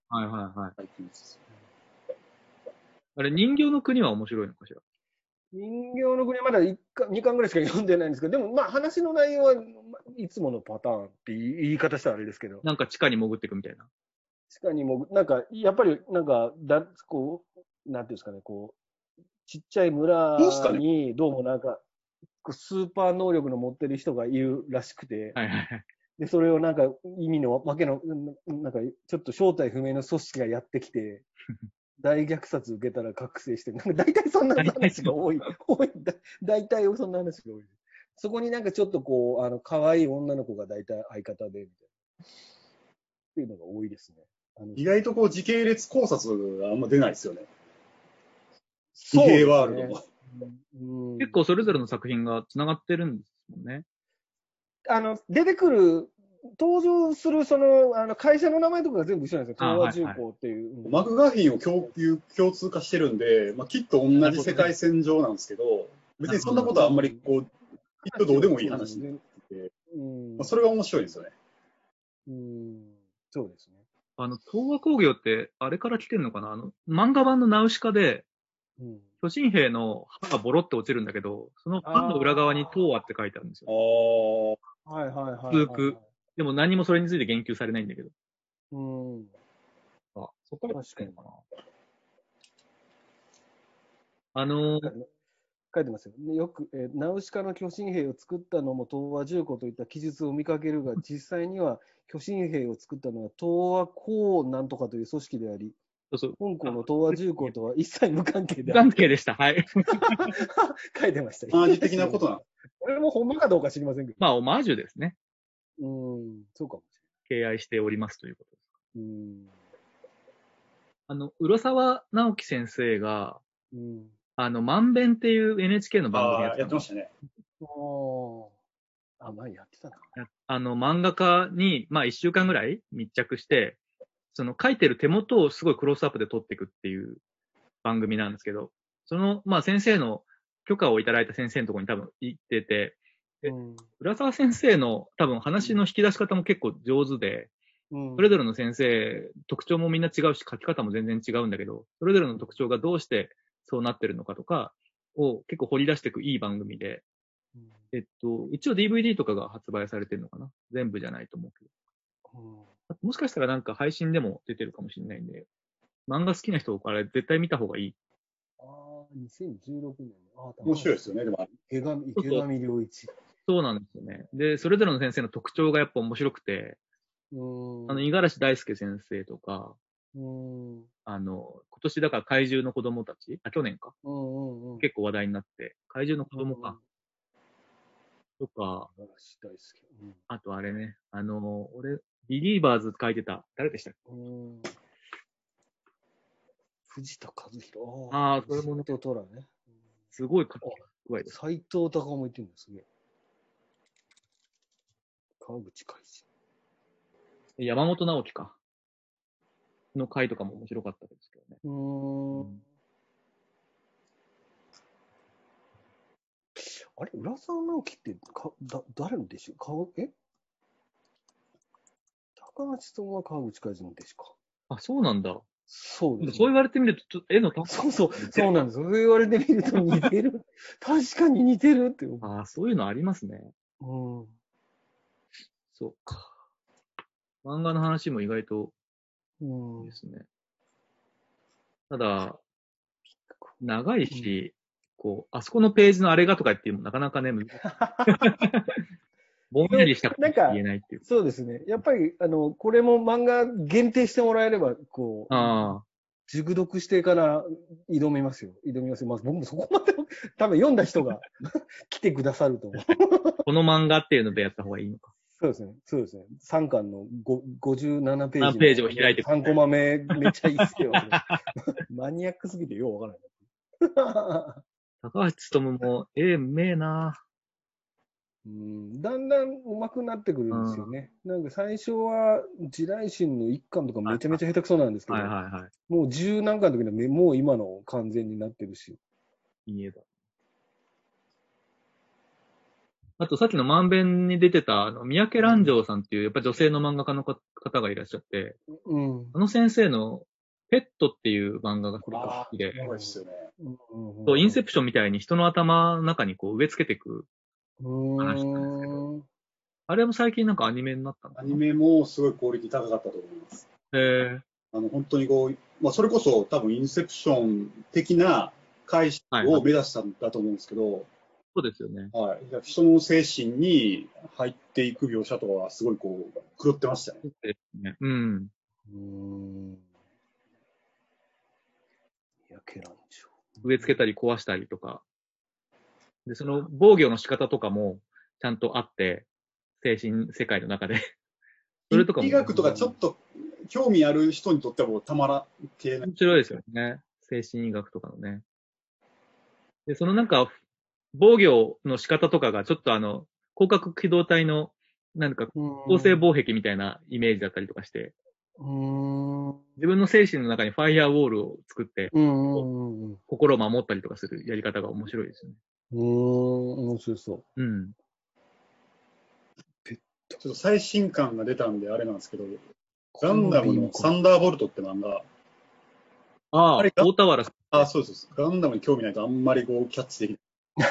あれ、人形の国は面白いのかしら。 人形の国はまだ2巻ぐらいしか読んでないんですけど、でもまあ話の内容はいつものパターンって言い方したらあれですけど。 なんか地下に潜っていくみたいな。 地下にも、なんか、やっぱり、なんか、こう、なんていうんですかね、こう、ちっちゃい村に、どうもなんか、スーパー能力の持ってる人がいるらしくて、で、それをなんか、意味のわけの、なんか、ちょっと正体不明の組織がやってきて、大虐殺受けたら覚醒して、なんか大体そんな話が多い。大体そんな話が多い。そこになんかちょっとこう、可愛い女の子が大体相方で、みたいな。っていうのが多いですね。 意外とこう時系列考察があんま出ないですよね。そうですね。ワールドも。結構それぞれの作品が繋がってるんですもんね。 出てくる、登場する会社の名前とかが全部一緒なんですよ。東和重工っていう。 マクガフィンを共通化してるんで、きっと同じ世界線上なんですけど、別にそんなことはあんまりこう、きっとどうでもいい話になってて、それが面白いですよね。 そうですね。 東和工業って、あれから来てるのかな漫画版のナウシカで、巨神兵の歯がボロって落ちるんだけど、その歯の裏側に東和って書いてあるんですよ。でも何もそれについて言及されないんだけど。そこから来てるのかな書いてますよ。よく、ナウシカの巨神兵を作ったのも東和重工といった記述を見かけるが、実際には巨神兵を作ったのは東和工なんとかという組織であり、本校の東和重工とは一切無関係である。無関係でした。はい。 書いてました。 オマージュ的なことなの。 これもほんまかどうか知りませんけど。 まあ、オマージュですね。 そうかもしれない。敬愛しておりますということですか。浦沢直樹先生が、万遍っていう NHK の番組やってましたね。 前やってたな。 漫画家に、1週間ぐらい密着して、その書いてる手元をすごいクロースアップで撮っていくっていう番組なんですけど、その、先生の許可をいただいた先生のところに多分行ってて、浦沢先生の多分話の引き出し方も結構上手で、それぞれの先生、特徴もみんな違うし、書き方も全然違うんだけど、それぞれの特徴がどうしてそうなってるのかとかを結構掘り出していくいい番組で、一応 DVD とかが発売されてるのかな？全部じゃないと思うけど。もしかしたらなんか配信でも出てるかもしれないんで、漫画好きな人から絶対見た方がいい。 2016年。 面白いですよね、でも。 池上良一。 そうなんですよね。で、それぞれの先生の特徴がやっぱ面白くて、五十嵐大輔先生とか、今年だから怪獣の子供たち、去年か。結構話題になって、怪獣の子供か。とか、あとあれね、俺、ビリーバーズ書いてた、誰でしたっけ？ 藤田和弘。 それもね、 トラね。 すごい具合です。 斎藤隆も言ってるんですね。川口海人。山本直樹か。の回とかも面白かったですけどね。 あれ、浦沢直樹って誰の弟子高橋とは川口海人の弟子か。 あ、そうなんだ。 そうです、 ね。そう言われてみると、ちょっと絵のそうなんです。そう言われてみると似てる。確かに似てるって思う。 ああ、そういうのありますね。 うん。 そうか。漫画の話も意外といいですね。ただ、長いし、こう、あそこのページのあれがとかっていうのもなかなかね、難しい。ぼんやりしたことしか言えないっていう。 そうですね。やっぱり、これも漫画限定してもらえれば、こう、熟読してから挑みますよ。まあ、僕もそこまで多分読んだ人が来てくださると思う。 この漫画っていうのでやった方がいいのか。 そうですね。3巻の57ページ。 ページを開いて 3コマ目めっちゃいいっすよ。マニアックすぎてようわからない。 高橋勉も、うめえな。 だんだん上手くなってくるんですよね。なんか最初は地雷神の1巻とかめちゃめちゃ下手くそなんですけど、もう10何巻の時にはもう今の完全になってるし。 いい絵だ。あとさっきの万遍に出てた、三宅蘭城さんっていう、やっぱ女性の漫画家の方がいらっしゃって、あの先生のペットっていう漫画が好きで、インセプションみたいに人の頭の中にこう植え付けていく話なんですけど、あれも最近なんかアニメになったのかな？ アニメもすごいクオリティ高かったと思います。本当にこう、まあ、それこそ多分インセプション的な解釈を目指したんだと思うんですけど、 そうですよね。 はい。人の精神に入っていく描写とかはすごいこう、狂ってましたね。 ね。植え付けたり壊したりとか。で、その防御の仕方とかもちゃんとあって、精神世界の中で。 それとかも。医学とかちょっと興味ある人にとってもたまらん系な。 面白いですよね。精神医学とかのね。で、そのなんか、防御の仕方とかがちょっと広角機動隊のなんか構成防壁みたいなイメージだったりとかして、自分の精神の中にファイアウォールを作って、心を守ったりとかするやり方が面白いですよね。 面白そう。 ちょっと最新刊が出たんであれなんですけど、ガンダムのサンダーボルトって漫画。 大田原さん。 そうです。ガンダムに興味ないとあんまりこうキャッチできない。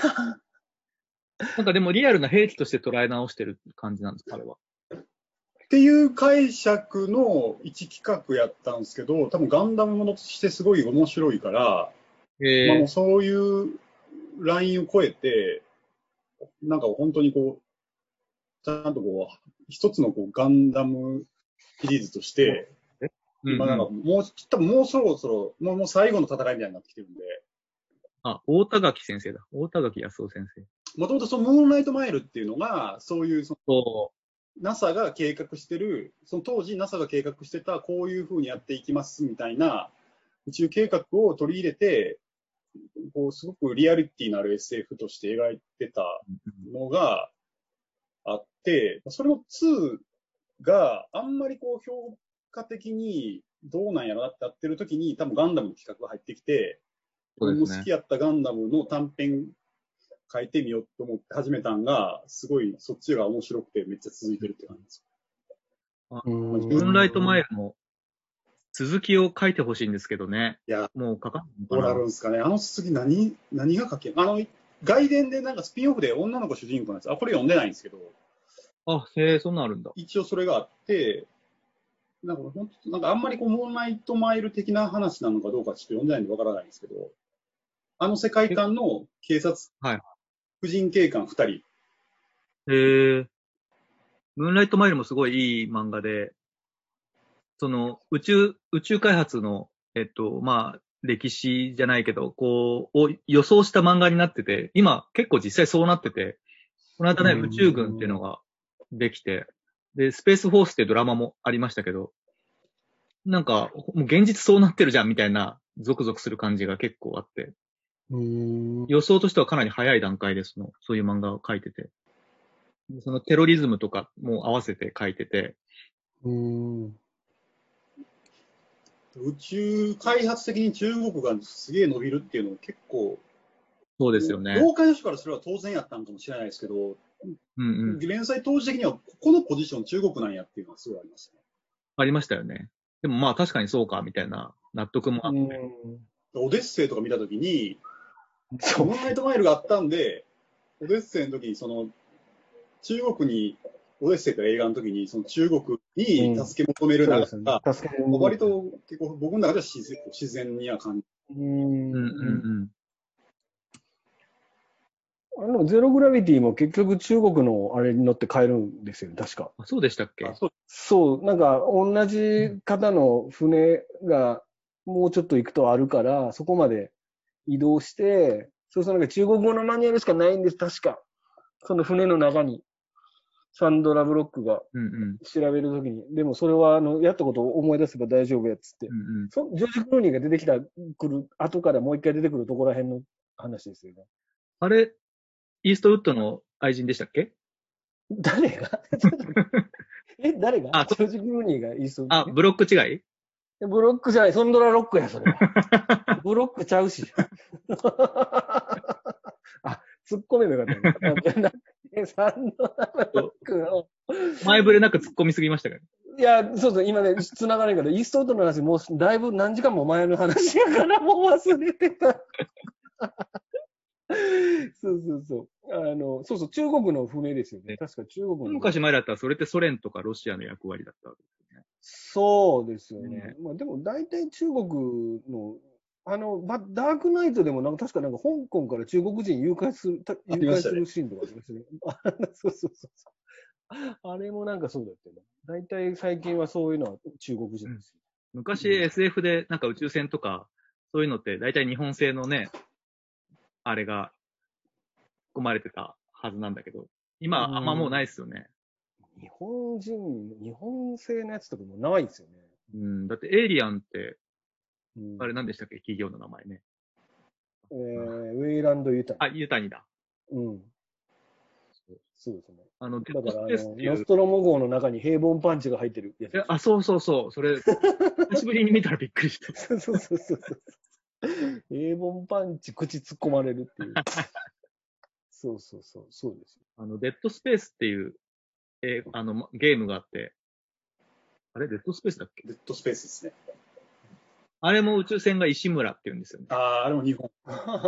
なんかでもリアルな兵器として捉え直してる感じなんですか、あれは。 っていう解釈の一企画やったんですけど、多分ガンダムものとしてすごい面白いから、まあもうそういうラインを超えて、なんか本当にこう、ちゃんとこう、一つのこうガンダムシリーズとして、今なんか多分もうそろそろ、もう最後の戦いみたいになってきてるんで。 大田垣先生だ。大田垣康夫先生。 もともとそのムーンライトマイルっていうのが、そういうNASA が計画してる、その当時 NASA が計画してた、こういうふうにやっていきますみたいな宇宙計画を取り入れて、こうすごくリアリティのある SF として描いてたのがあって、それの2があんまりこう評価的にどうなんやろなってやってる時に、多分ガンダムの企画が入ってきて、僕も好きやったガンダムの短編書いてみようと思って始めたんが、すごいそっちが面白くてめっちゃ続いてるって感じです。 ムーンライトマイルも続きを書いてほしいんですけどね。 いや、 もう書かんどうなるんですかね。あの続き何が書け外伝でなんかスピンオフで女の子主人公のやつ、これ読んでないんですけど。 そんなんあるんだ。 一応それがあって、なんかあんまりこう、ムーンライトマイル的な話なのかどうかちょっと読んでないんでわからないんですけど、あの世界観の警察、婦人警官2人。 ムーンライトマイルもすごいいい漫画で、その宇宙開発の、まあ、歴史じゃないけど、こう、を予想した漫画になってて、今結構実際そうなってて、この間ね、宇宙軍っていうのができて、で、スペースフォースっていうドラマもありましたけど、なんか、もう現実そうなってるじゃんみたいな、ゾクゾクする感じが結構あって、 予想としてはかなり早い段階でそういう漫画を描いてて、そのテロリズムとかも合わせて描いてて、 宇宙開発的に中国がすげえ伸びるっていうのは結構、 そうですよね。 業界の人からすれば当然やったんかもしれないですけど、連載当時的にはここのポジション中国なんやっていうのはすごいありますね。 ありましたよね。でもまあ確かにそうかみたいな納得もあって。 オデッセイとか見たときに、ムーンナイトマイルがあったんで、オデッセイの時に中国に、オデッセイと映画の時に中国に助け求める流れが、割と結構僕の中では自然には感じゼログラビティも結局中国のあれに乗って帰るんですよね、確か。 そうでしたっけ？ そう、なんか同じ方の船がもうちょっと行くとあるから、そこまで移動して、そうするとなんか中国語のマニュアルしかないんです、確か。その船の中に。サンドラ・ブロックが調べるときに、でもそれはやったことを思い出せば大丈夫やっつって、ジョージ・クルーニーが出てくる後からもう一回出てくるところら辺の話ですよね。 あれ、イーストウッドの愛人でしたっけ？ 誰が誰がジョージ・クルーニーがイーストウッド、 ブロック違い？ ブロックじゃない、ソンドラ・ロックや、それは。ブロックちゃうし。突っ込めばよかったね。サンドラ・ロックの。 前触れなく突っ込みすぎましたから。 いや、そうそう、今ね、繋がないから、イーストウッドの話、もうだいぶ何時間も前の話やから、もう忘れてた。そうそう、中国の船ですよね。確か中国の。 昔前だったら、それってソ連とかロシアの役割だったわけですよね。 そうですよね。まあでも大体中国の、ダークナイトでも確か香港から中国人誘拐するシーンとかありましたね。そうそうそう。あれもそうだったよね。大体最近はそういうのは中国人ですよ。 昔 SF で宇宙船とか、そういうのって大体日本製のね、あれが含まれてたはずなんだけど、今あんまもうないですよね。 日本製のやつとかもないですよね。 だってエイリアンって、あれ何でしたっけ、企業の名前ね。 ウェイランド・ユタニ。 ユタニだ。 そうですね。 だからノストロモ号の中に平凡パンチが入ってるやつ。 そうそうそう。それ、久しぶりに見たらびっくりした。 そう。平凡パンチ、口突っ込まれるっていう。そうですよ。 デッドスペースっていう、ゲームがあって、あれデッドスペースだっけ？ デッドスペースですね。 あれも宇宙船が石村って言うんですよね。 あれも日本。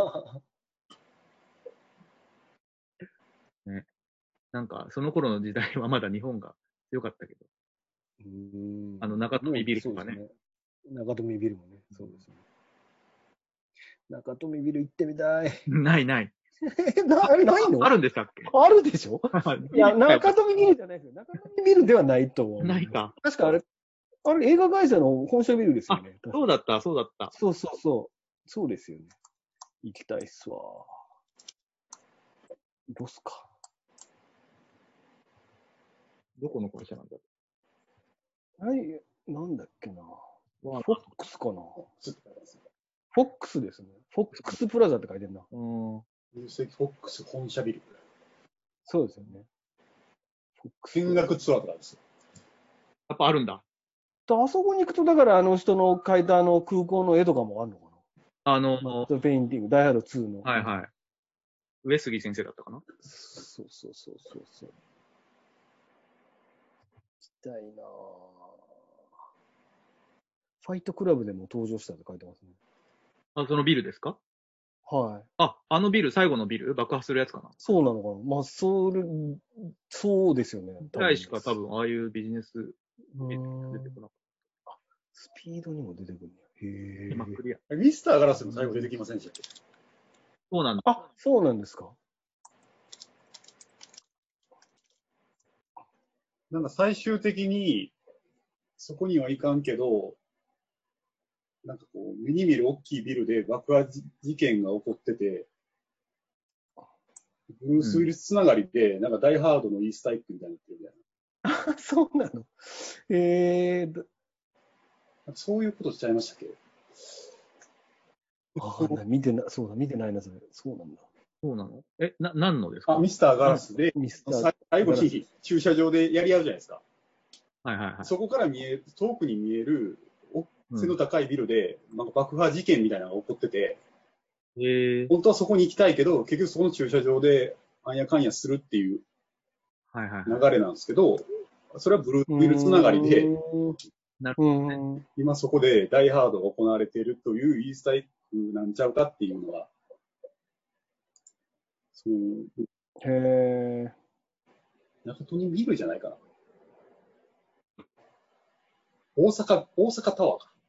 ね。その頃の時代はまだ日本が強かったけど。中富ビルとかね。 中富ビルもね、そうですね。中富ビル行ってみたい。 ない。 あれないの？ あるんでしたっけ？ あるでしょ？いや、中富ビルじゃないですよ。中富ビルではないと思う。 ないか。 確かあれ映画会社の本社ビルですよね。 そうだった。そうですよね。行きたいっすわ。どうすか。 どこの会社なんだなんだっけな。フォックスかな。フォックスですね。フォックスプラザって書いてるな。 フォックス本社ビル。 そうですよね。 見学ツアーとかですよ。 やっぱあるんだ。 あそこに行くと、だから人の描いた空港の絵とかもあるのかな。ペインティング、ダイハード2の。 はい。上杉先生だったかな。 そう。行きたいなぁ。ファイトクラブでも登場したって書いてますね。 そのビルですか？ はい。 あのビル、最後のビル爆破するやつかな。 そうなのかな。まあ、そうですよね。 ぐらいしか多分、ああいうビジネスビル出てこなかった。 スピードにも出てくるんや。へ今クリア。 ミスターガラスも最後出てきませんでしたっけ？ そうなんだ。 そうなんですか。 最終的に、そこには行かんけど、目に見る大きいビルで爆破事件が起こってて、ブルース・ウィルスつながりで、ダイハードのイースターエッグみたいになってるみたいな。 そうなの。 そういうことしちゃいましたっけ？ 見てないな、それ。そうなんだ。 そうなの？何のですか？ ミスターガラスで、最後ガラに駐車場でやり合うじゃないですか。 はいはいはい。 そこから遠くに見える、背の高いビルで、なんか爆破事件みたいなのが起こってて、本当はそこに行きたいけど、結局そこの駐車場で、あんやかんやするっていう流れなんですけど、それはブルーウィルつながりで、今そこでダイハードが行われているというイースターエッグなんちゃうかっていうのが、 へー。 中戸にビルじゃないかな。大阪タワーか。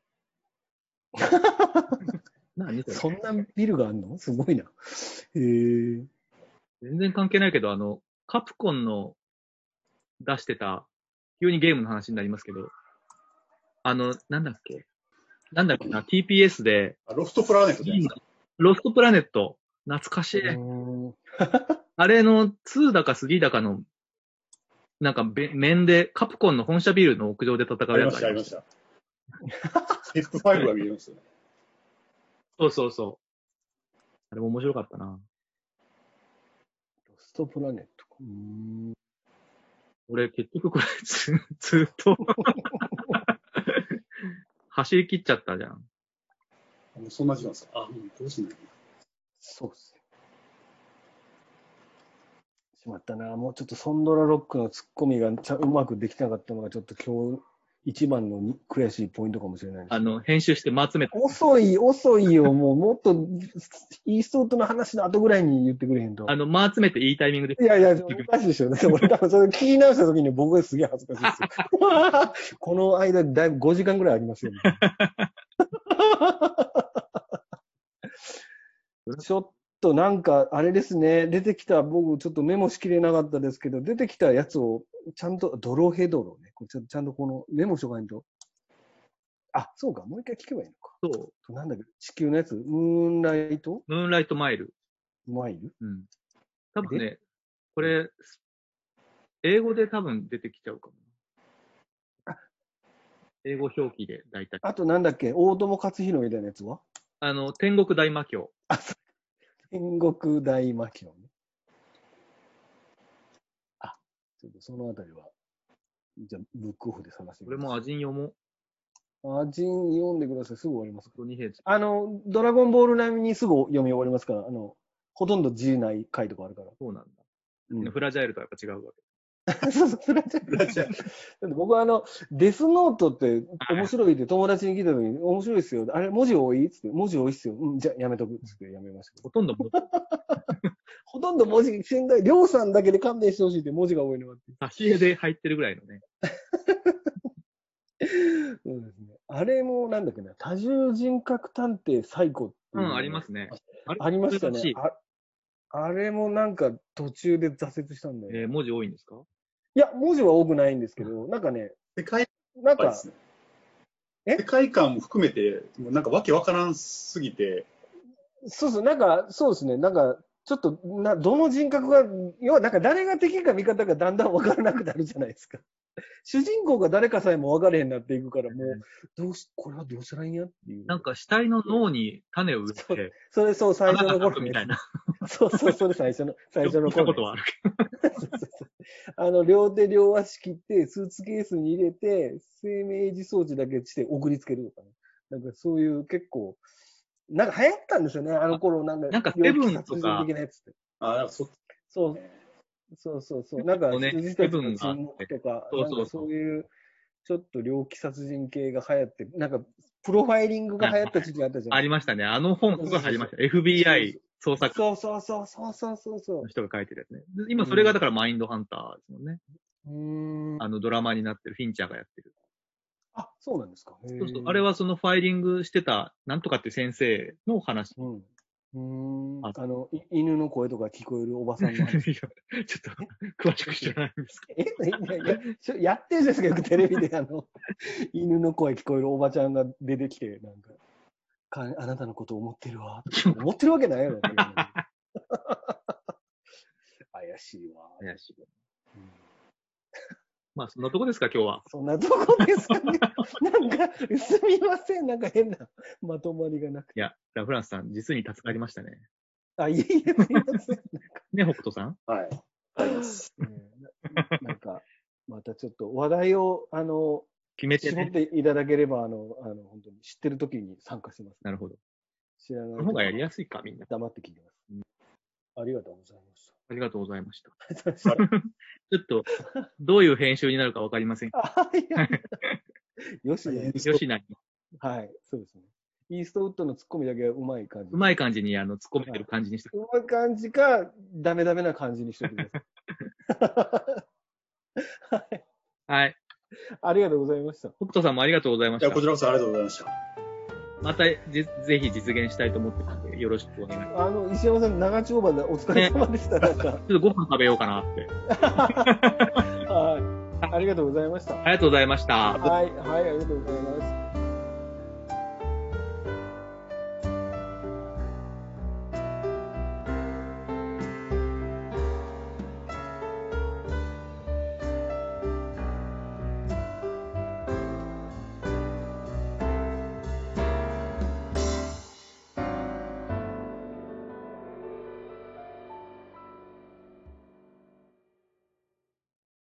何そんなビルがあるの？すごいな。へー。 全然関係ないけど、カプコンの出してた、急にゲームの話になりますけど、なんだっけな、TPS で。 ロフトプラネットじゃないですか。 ロフトプラネット。懐かしい。あれの2だか3だかの、なんか面で、カプコンの本社ビルの屋上で戦うやつありました。ヘッドファイルが見えますよね。 そう。あれも面白かったな。 ロストプラネット。 俺、結局これずっと走り切っちゃったじゃん。 そんな時間ですか？どうしない。 そうっす。しまったな。もうちょっとソンドラロックのツッコミがうまくできなかったのが、ちょっと今日一番の悔しいポイントかもしれないです。 編集して間集めて。 遅いよ。もっとイーストウッドの話の後ぐらいに言ってくれへんと。 間集めていいタイミングで。 いや、おかしいでしょ。俺多分それ聞き直した時に僕がすげえ恥ずかしいですよ。この間だいぶ5時間ぐらいありますよね。ちょっとなんか、あれですね、出てきた、僕ちょっとメモしきれなかったですけど、出てきたやつを、ちゃんと、ドロヘドロね、ちゃんとこのメモしとかないと。そうか、もう一回聞けばいいのか。 そう。 なんだっけ、地球のやつムーンライトマイル。 マイル？ うん。多分ね、これ、英語で多分出てきちゃうかも。英語表記で大体。 あとなんだっけ、大友克洋みたいなやつは？ 天国大魔教。 天国大魔教ね。ちょっとそのあたりは、じゃあ、ブックオフで探してみます。 これもアジン読もう。 アジン読んでください。すぐ終わりますから。 2 ドラゴンボール並みにすぐ読み終わりますから、ほとんど字ない回とかあるから。 そうなんだ。フラジャイルとはやっぱ違うわけ。 そう、フラジャイル。僕はデスノートって面白いって友達に聞いた時に、面白いっすよ。あれ、文字多いっつって、文字多いっすよ。じゃあやめとくっつってやめました。 ほとんど文字、しんどい。りょうさんだけで勘弁してほしいって文字が多いのがあって。 挿絵で入ってるぐらいのね。 そうですね。あれもなんだっけな、多重人格探偵サイコっていう。 ありますね。 ありましたね。あれもなんか途中で挫折したんだよ。 文字多いんですか？ いや、文字は多くないんですけど、なんかね、世界観も含めて、なんかわけわからんすぎて。 そうですね、なんか、ちょっとどの人格が、要はなんか誰が敵か味方かだんだんわからなくなるじゃないですか。主人公が誰かさえも分からへんなっていくから、もう、これはどうしたらいいんやっていう。 なんか死体の脳に種を植えて。 そう、最初の頃みたいな。 それ最初の頃。 聞いたことはある。両手両足切って、スーツケースに入れて、生命維持装置だけして送りつけるとかね。なんかそういう結構、なんか流行ったんですよね、あの頃。なんかセブンとか。 そう。なんか、羊たちの沈黙とか、なんかそういう、ちょっと猟奇殺人系が流行って、なんか、プロファイリングが流行った時期あったじゃないですか。 ありましたね。あの本が入りました。FBI 捜索。 そう。 の人が書いてるやつね。今それがだからマインドハンターですもんね。ドラマになってる、フィンチャーがやってる。 そうなんですか。 そう。あれはそのファイリングしてた、なんとかって先生の話。 犬の声とか聞こえるおばさんの話。 ちょっと、詳しく知らないんですけど。やってるじゃないですか、よくテレビで犬の声聞こえるおばちゃんが出てきて、なんか、あなたのこと思ってるわ。思ってるわけないやろ。怪しいわ。 まあ、そんなとこですか、今日は。 そんなとこですかね。なんか、すみません。なんか変なまとまりがなくて。 いや、ラフランスさん、実に助かりましたね。 あ、いえいえ、すみません。 ね、北斗さん。 はい。あります。 なんか、またちょっと話題を、 決めて絞っていただければ、本当に知ってる時に参加します。 なるほど。 知らない。 その方がやりやすいか、みんな。 黙って聞いてます。ありがとうございました。 ありがとうございました。ちょっと、どういう編集になるかわかりません。 よしな。 よしな。 はい、そうですね。イーストウッドのツッコミだけはうまい感じ。 うまい感じに、突っ込めてる感じにして、 うまい感じか、ダメダメな感じにしておいてください。 はい。 ありがとうございました。 北斗さんもありがとうございました。 いや、こちらこそありがとうございました。 またぜひ実現したいと思ってたんで、よろしくお願いします。石山さん、長丁場でお疲れ様でした。なんか。 ちょっとご飯食べようかなって。 はい。ありがとうございました。 ありがとうございました。 はい、はい、ありがとうございます。